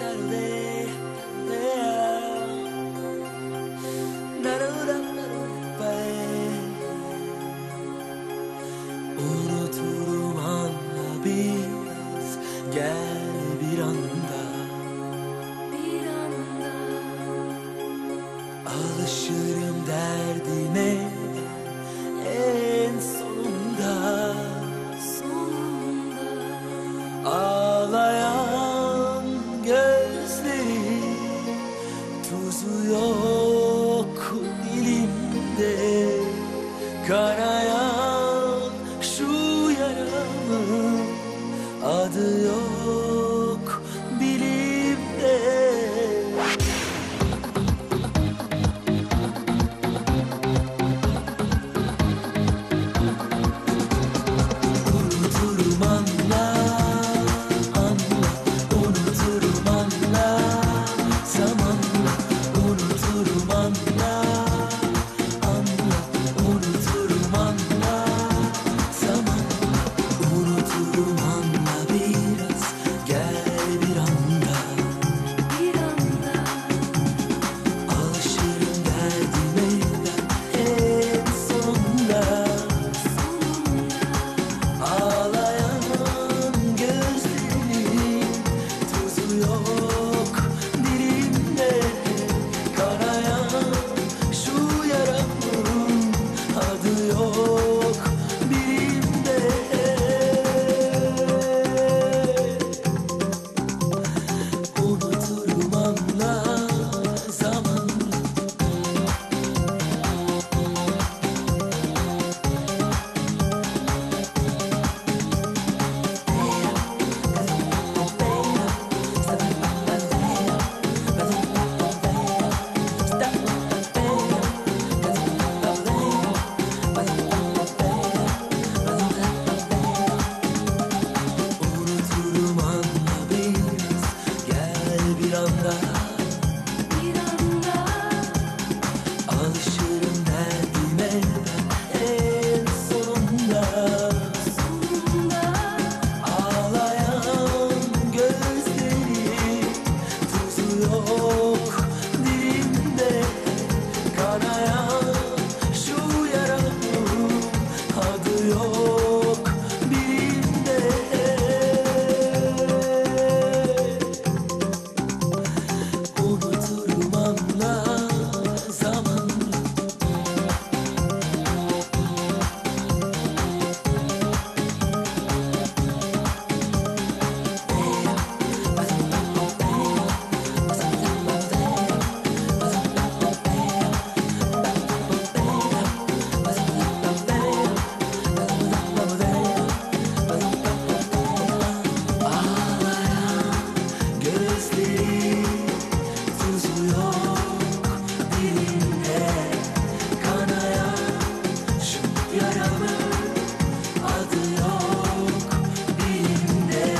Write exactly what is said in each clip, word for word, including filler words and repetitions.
Unuturum anla biraz, gel bir anda. Bir anda Alışırım derdime en sonunda. sonunda Ağlayan gözleri, tuzu yok dilimde. Kanayan şu yaramın adı yok bilimde. Unuturum anla, anla, unuturum anla, zamanla. Unuturum anla, anla, unuturum anla, zamanla. Unuturum anla biraz, gel bir anda. bir anda Alışırım derdime ben en sonunda. Ağlayan gözlerin, tuzu yok dilimde. Kanayan şu yaramın adı yok bilimde. Unuturum anla, zamanla. Unuturum anla biraz, gel bir anda. bir anda Alışırım derdime ben en sonunda. sonunda Ağlayan gözleri, tuzu yok dilimde. Kanayan şu yaramın adı yok bilimde. Unuturum anla, zamanla. Ağlayan gözleri, tuzu yok dilimde. Kanayan şu yaramın adı yok bilimde.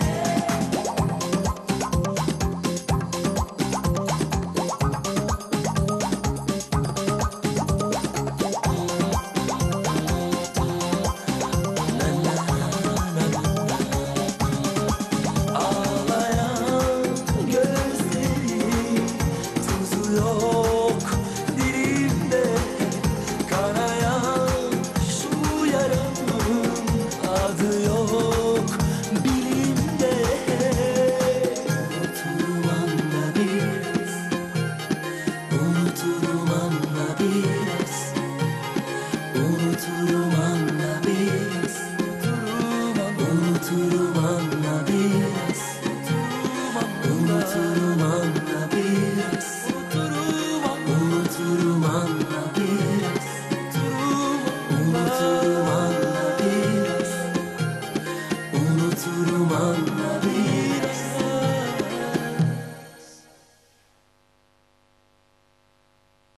Ağlayan gözleri, tuzu yok dilimde. Kanayan şu yaramın adı yok bilimde. Unuturum anla biraz, unuturum anla biraz, unuturum